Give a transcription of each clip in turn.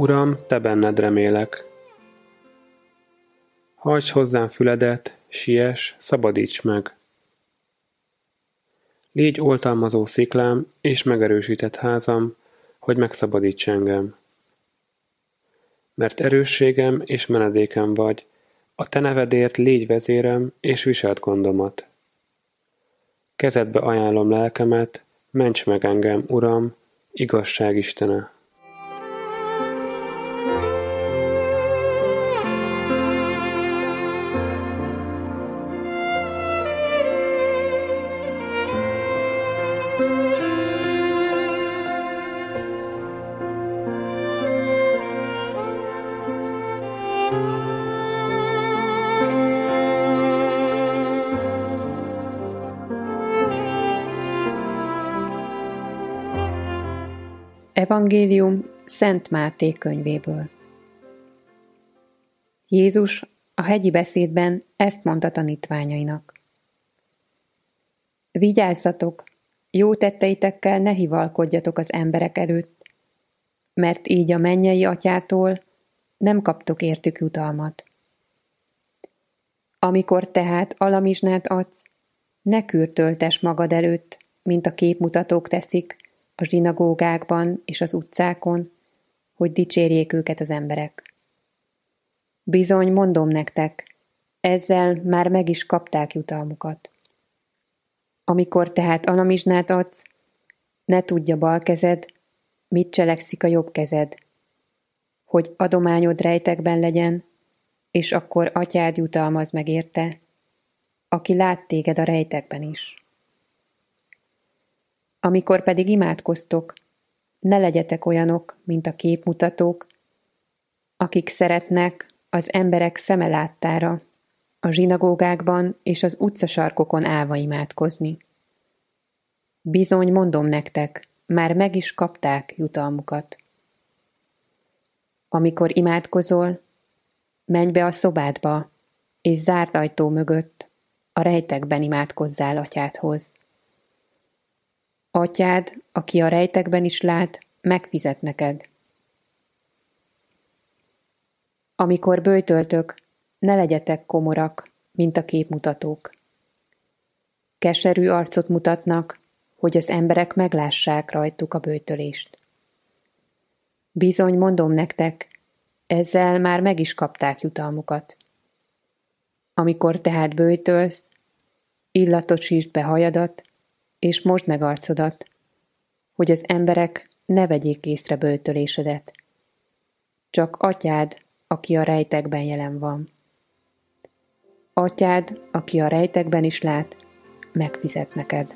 Uram, te benned remélek. Hajts hozzám füledet, siess, szabadíts meg. Légy oltalmazó sziklám és megerősített házam, hogy megszabadíts engem. Mert erősségem és menedékem vagy, a te nevedért légy vezérem és viselt gondomat. Kezedbe ajánlom lelkemet, ments meg engem, Uram, igazság Istene. Evangélium Szent Máté könyvéből. Jézus a hegyi beszédben ezt mondta tanítványainak. Vigyázzatok, jó tetteitekkel ne hivalkodjatok az emberek előtt, mert így a mennyei atyától nem kaptok értük jutalmat. Amikor tehát alamizsnát adsz, ne kürtöltess magad előtt, mint a képmutatók teszik, a zsinagógákban és az utcákon, hogy dicsérjék őket az emberek. Bizony, mondom nektek, ezzel már meg is kapták jutalmukat. Amikor tehát alamizsnát adsz, ne tudja bal kezed, mit cselekszik a jobb kezed, hogy adományod rejtekben legyen, és akkor atyád jutalmaz meg érte, aki lát téged a rejtekben is. Amikor pedig imádkoztok, ne legyetek olyanok, mint a képmutatók, akik szeretnek az emberek szeme láttára, a zsinagógákban és az utcasarkokon állva imádkozni. Bizony, mondom nektek, már meg is kapták jutalmukat. Amikor imádkozol, menj be a szobádba, és zárt ajtó mögött a rejtekben imádkozzál atyádhoz. Atyád, aki a rejtekben is lát, megfizet neked. Amikor böjtöltök, ne legyetek komorak, mint a képmutatók. Keserű arcot mutatnak, hogy az emberek meglássák rajtuk a böjtölést. Bizony, mondom nektek, ezzel már meg is kapták jutalmukat. Amikor tehát böjtölsz, illatosítsd be hajadat, és mosd meg arcodat, hogy az emberek ne vegyék észre böjtölésedet. Csak atyád, aki a rejtekben jelen van. Atyád, aki a rejtekben is lát, megfizet neked.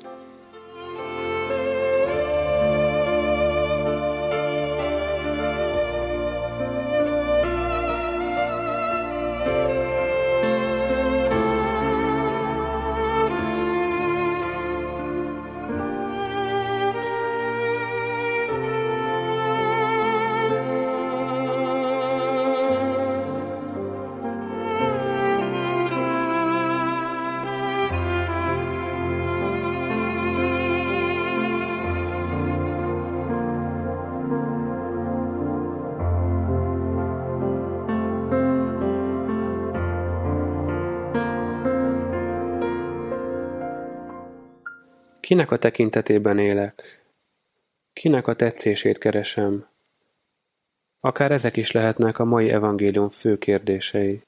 Kinek a tekintetében élek? Kinek a tetszését keresem? Akár ezek is lehetnek a mai evangélium fő kérdései.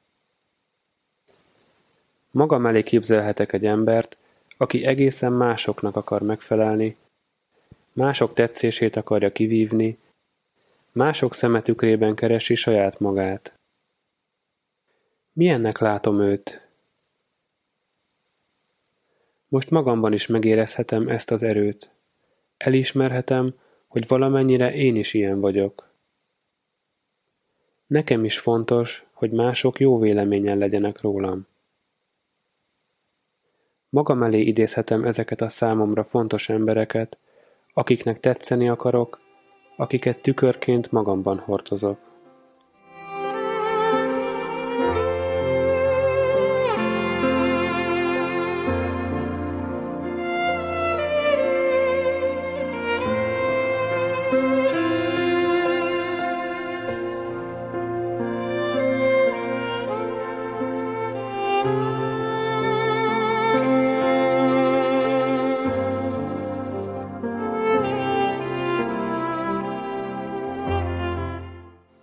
Magam elé képzelhetek egy embert, aki egészen másoknak akar megfelelni, mások tetszését akarja kivívni, mások szemetükrében keresi saját magát. Milyennek látom őt? Most magamban is megérezhetem ezt az erőt. Elismerhetem, hogy valamennyire én is ilyen vagyok. Nekem is fontos, hogy mások jó véleményen legyenek rólam. Magam elé idézhetem ezeket a számomra fontos embereket, akiknek tetszeni akarok, akiket tükörként magamban hordozok.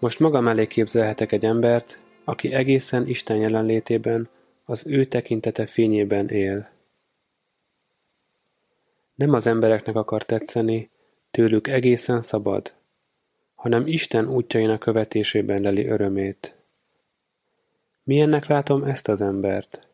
Most magam elé képzelhetek egy embert, aki egészen Isten jelenlétében, az ő tekintete fényében él. Nem az embereknek akar tetszeni, tőlük egészen szabad, hanem Isten útjainak követésében leli örömét. Milyennek látom ezt az embert?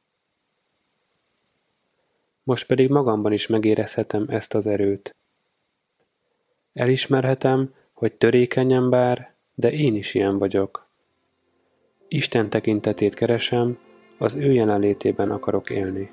Most pedig magamban is megérezhetem ezt az erőt. Elismerhetem, hogy törékenyen bár, de én is ilyen vagyok. Isten tekintetét keresem, az ő jelenlétében akarok élni.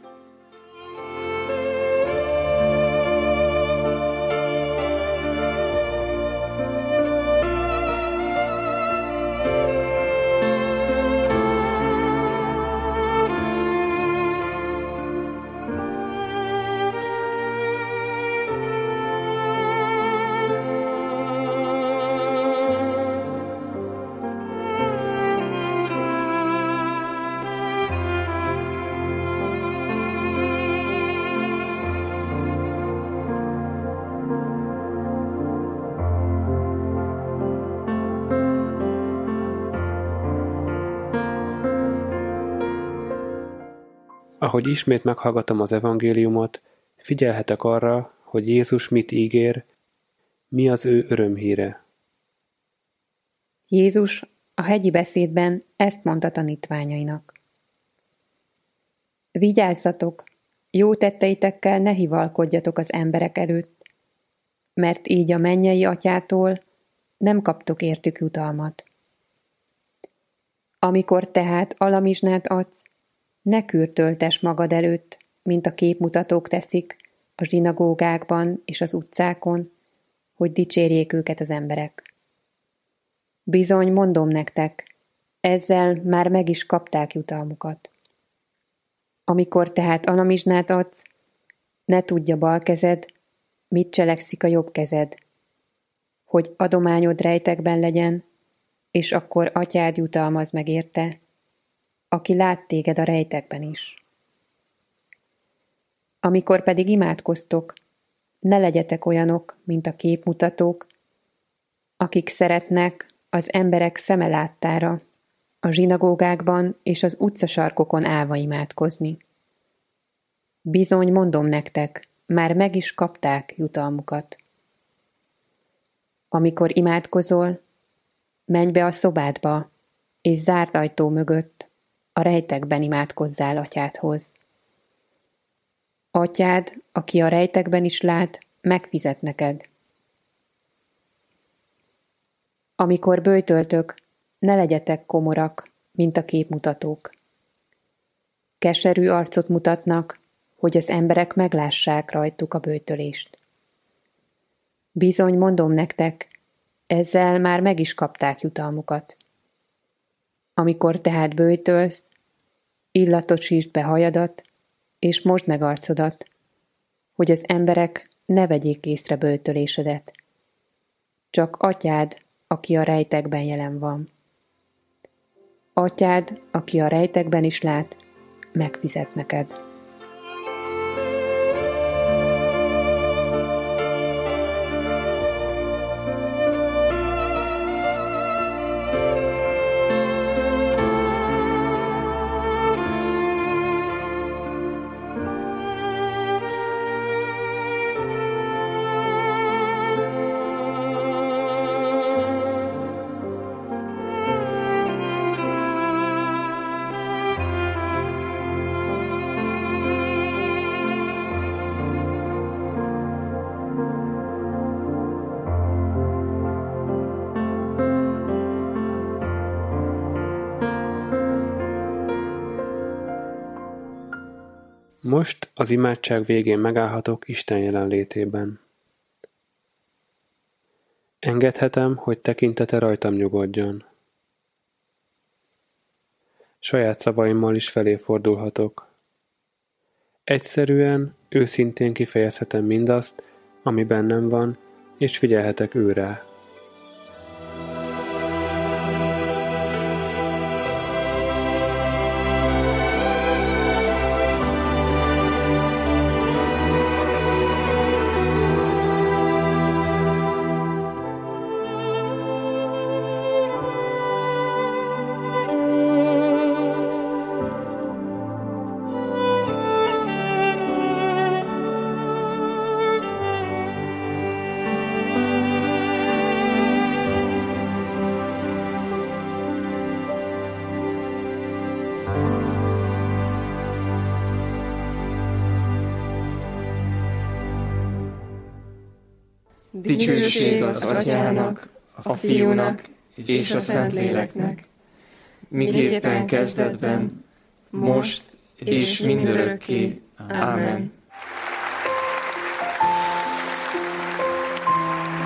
Ahogy ismét meghallgatom az evangéliumot, figyelhetek arra, hogy Jézus mit ígér, mi az ő örömhíre. Jézus a hegyi beszédben ezt mondta tanítványainak. Vigyázzatok, jó tetteitekkel ne hivalkodjatok az emberek előtt, mert így a mennyei atyától nem kaptok értük jutalmat. Amikor tehát alamizsnát adsz, ne kürtöltess magad előtt, mint a képmutatók teszik a zsinagógákban és az utcákon, hogy dicsérjék őket az emberek. Bizony, mondom nektek, ezzel már meg is kapták jutalmukat. Amikor tehát alamizsnát adsz, ne tudja bal kezed, mit cselekszik a jobb kezed, hogy adományod rejtekben legyen, és akkor atyád jutalmaz meg érte, aki lát téged a rejtekben is. Amikor pedig imádkoztok, ne legyetek olyanok, mint a képmutatók, akik szeretnek az emberek szeme láttára a zsinagógákban és az utcasarkokon állva imádkozni. Bizony, mondom nektek, már meg is kapták jutalmukat. Amikor imádkozol, menj be a szobádba, és zárt ajtó mögött a rejtekben imádkozzál atyádhoz. Atyád, aki a rejtekben is lát, megfizet neked. Amikor böjtöltök, ne legyetek komorak, mint a képmutatók. Keserű arcot mutatnak, hogy az emberek meglássák rajtuk a böjtölést. Bizony, mondom nektek, ezzel már meg is kapták jutalmukat. Amikor tehát böjtölsz, illatosítsd be hajadat, és mosd meg arcodat, hogy az emberek ne vegyék észre böjtölésedet. Csak atyád, aki a rejtekben jelen van. Atyád, aki a rejtekben is lát, megfizet neked. Most az imádság végén megállhatok Isten jelenlétében. Engedhetem, hogy tekintete rajtam nyugodjon. Saját szavaimmal is felé fordulhatok. Egyszerűen, őszintén kifejezhetem mindazt, ami bennem van, és figyelhetek őrá. Dicsőség az Atyának, a Fiúnak és a Szentléleknek, miképpen kezdetben, most és mindörökké. Ámen.